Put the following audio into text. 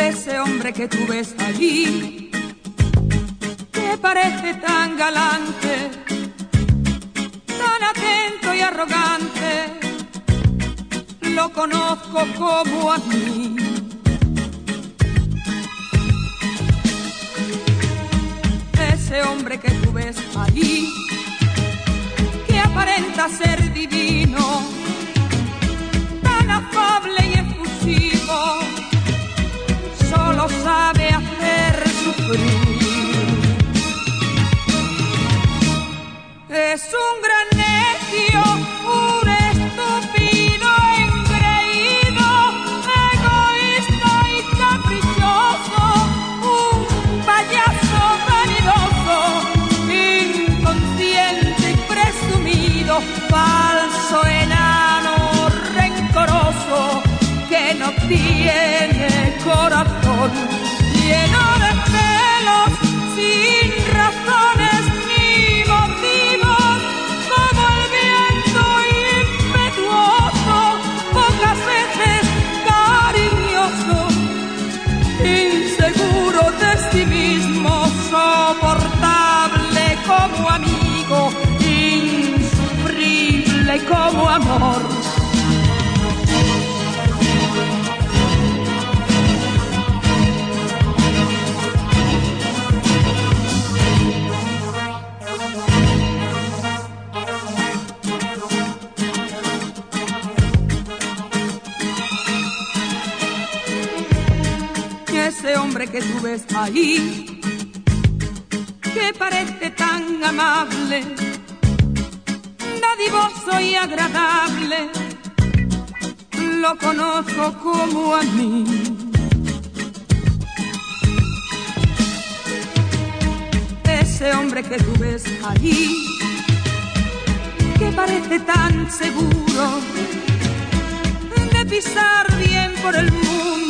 ese hombre que tú ves allí, que parece tan galante, tan atento y arrogante, lo conozco como a mí. Ese hombre que tú ves allí, que aparenta ser divino, tan afable y efusivo, solo sabe hacer sufrir. Es un gran necio, un estúpido engreído, egoísta y caprichoso, un payaso vanidoso, inconsciente y presumido, falso enano rencoroso, que no tiene corazón, lleno de celos, sin razones ni motivos, como el viento impetuoso, pocas veces cariñoso, inseguro de sí mismo, soportable como amigo, insufrible como amor. Ese hombre que tú ves ahí, que parece tan amable, dadivoso y agradable, lo conozco como a mí. Ese hombre que tú ves ahí, que parece tan seguro de pisar bien por el mundo,